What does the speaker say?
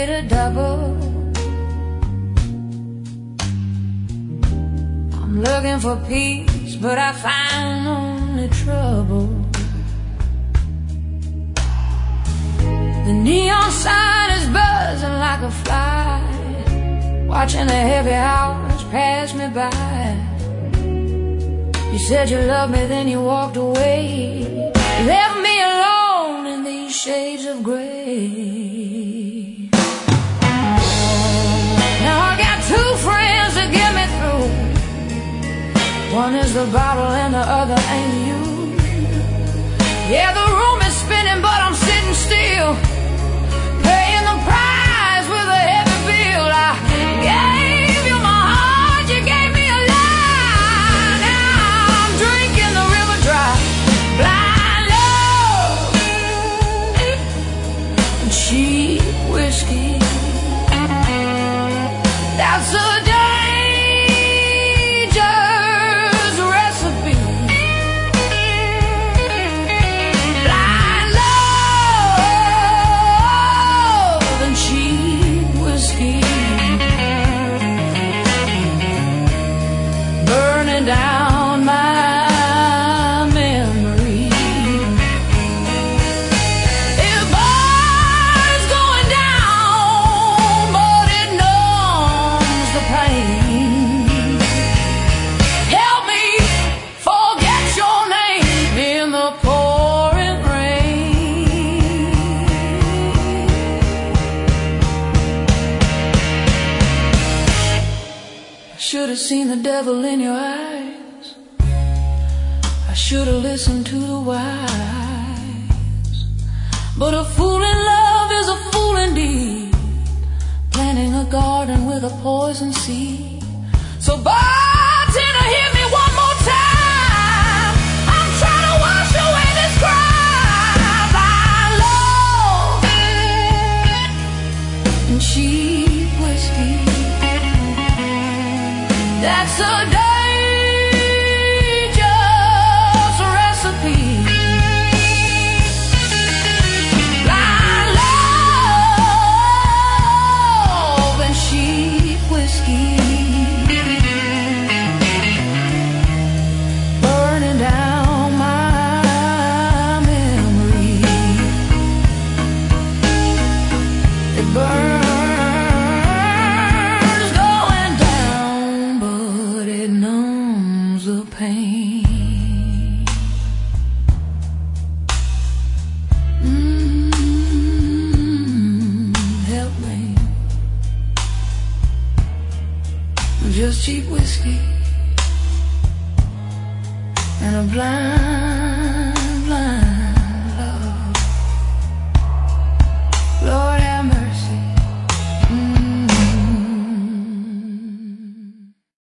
it a double. I'm looking for peace, but I find only trouble. The neon sign is buzzing like a fly, watching the heavy hours pass me by. You said you loved me, then you walked away, left me alone in these shades of gray. Now I got two friends to get me through. One is the bottle and the other ain't you. Yeah, the room is spinning, but I'm sitting still, paying the price with a heavy bill. I gave you my heart, you gave me a lie. Now I'm drinking the river dry. Blind love and cheap whiskey, that's a dangerous recipe. Blind love and cheap whiskey, burning down my memory. It burns going down, but it numbs the pain. Help me forget your name in the pouring rain. I should have seen the devil in your eyes. I should have listened to the wise. But a fool in love is a fool indeed, planting a garden with a poison seed. So bartender, hit me one more time. I'm trying to wash away this crime. I love and cheap whiskey, that's a dangerous recipe. Blind love and cheap whiskey, burning down my memory. It burns going down, but it numbs the pain. Help me. Just cheap whiskey and a blind